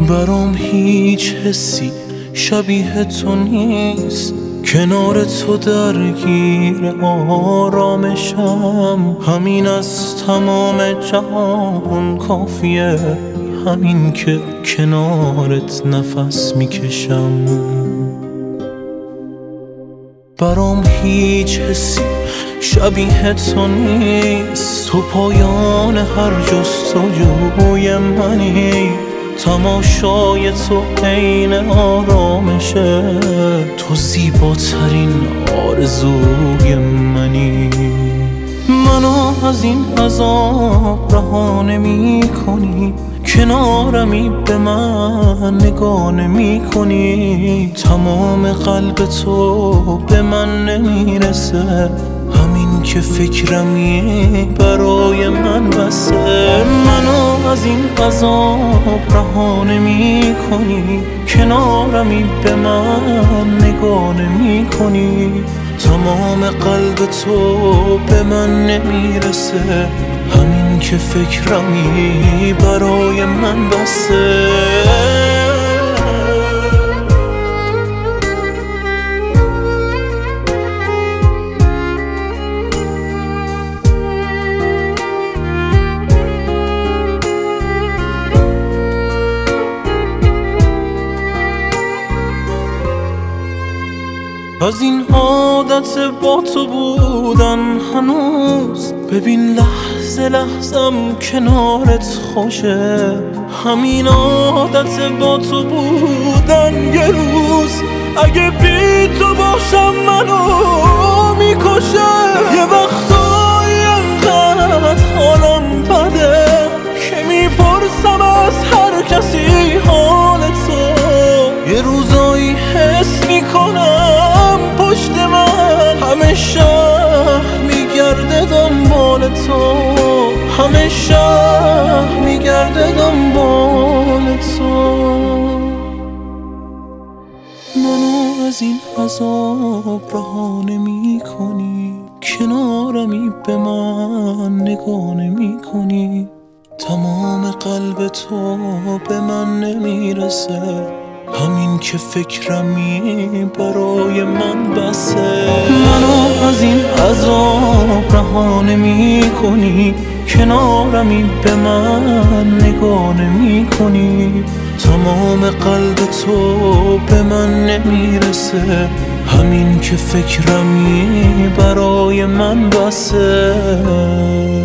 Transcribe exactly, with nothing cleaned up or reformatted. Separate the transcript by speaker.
Speaker 1: برام هیچ حسی شبیه تو نیست، کنار تو درگیر آرامشم. همین از تمام جهان کافیه، همین که کنارت نفس میکشم. برام هیچ حسی شبیه تو نیست، تو پایان هر جستجوی منی. تماشای تو عین آرامشه، تو زیباترین آرزوی منی. منو از این عذاب رها نمی کنی، کنارمی به من نگاه نمی کنی. تمام قلب تو به من نمیرسه، همین که فکرمی برای من بسه. منو از این عذاب رها نمی کنی، کنارمی به من نگاه نمی کنی. تمام قلب تو به من نمیرسه، همین که فکرمی برای من بسه. از این عادت با تو بودن هنوز، ببین لحظه لحظم کنارت خوشه. همین عادت با تو بودن یه روز اگه بی تو باشم منو میکشه. یه وقتایی انقدر حالم بده که میپرسم از هر کسی حال تو. یه روزایی حس میکنم پشت من همه شهر میگرده دنبال تو، همه شهر میگرده دنبال تو. منو از این عذاب رها نمی کنی، کنارمی به من نگاه نمی کنی. تمام قلب تو به من نمیرسه، همین که فکرمی برای من بسه. منو از این عذاب رها نمی کنی، کنارمی به من نگاه نمی کنی. تمام قلب تو به من نمیرسه، همین که فکرمی برای من بسه.